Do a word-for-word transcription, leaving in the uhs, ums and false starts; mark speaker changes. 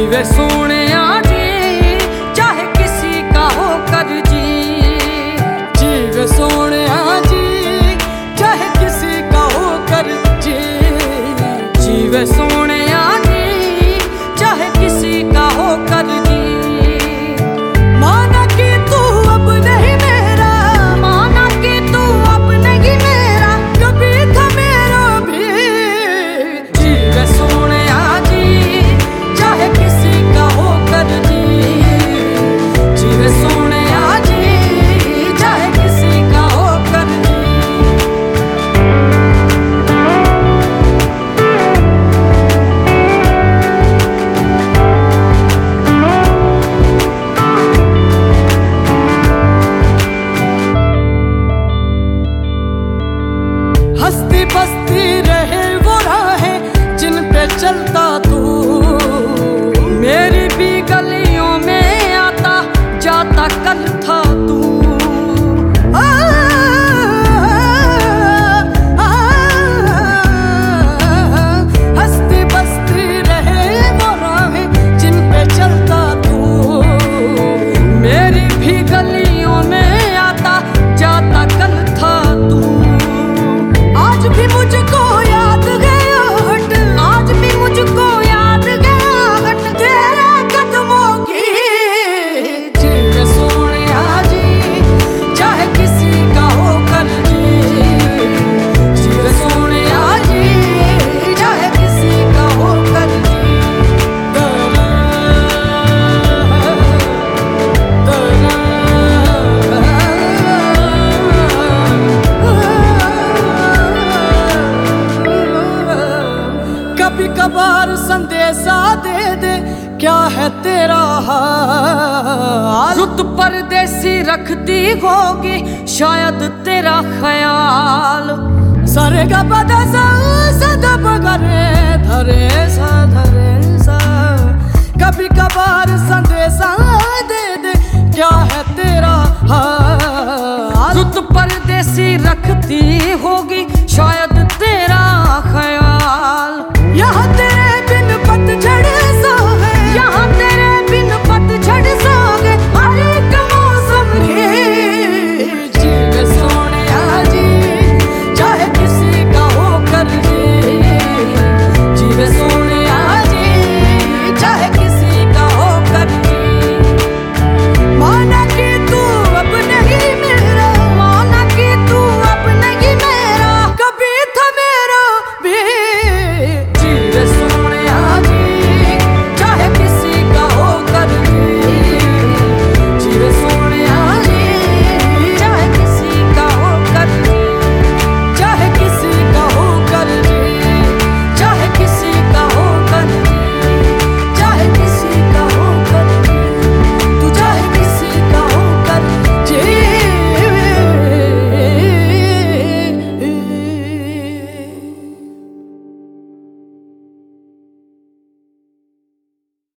Speaker 1: जीवे सोनिया जी चाहे किसी का होकर जी, जीवे सोनिया जी चाहे किसी का होकर जी, जीवे सोनिया जी चाहे किसी का होकर जी। माना कि तू अब नहीं मेरा, माना कि तू अब नहीं मेरा, कभी था मेरा भी। जीवे सोनिया जी चाहे किसी का होकर जी, जीवे सोनिया जी चाहे किसी का होकर जी। हंसती बसती रहे वो राहें जिन पे चलता तू, मेरी भी गलियों में आता जाता कल था तू। आ, आ, आ, हंसती बसती रहे वो राहें जिन पे चलता तू, मेरी भी गलियों में आता जाता कल था तू। आज भी मुझको याद गया हट, आज भी मुझको याद गया हट तेरे कदमों की। जीवे सोनिया जी चाहे किसी का होकर जी, जीवे सोनिया जी चाहे किसी का होकर जी। दरा, दरा, कभी कभार संदेशा दे दे क्या है तेरा हाल, रुत परदेसी रखती होगी शायद तेरा ख्याल। सरे गा पदा सा सदा बगरे धरे सा धरे सा, कभी कभार संदेशा दे दे क्या है तेरा हाल, रुत परदेसी रखती होगी शायद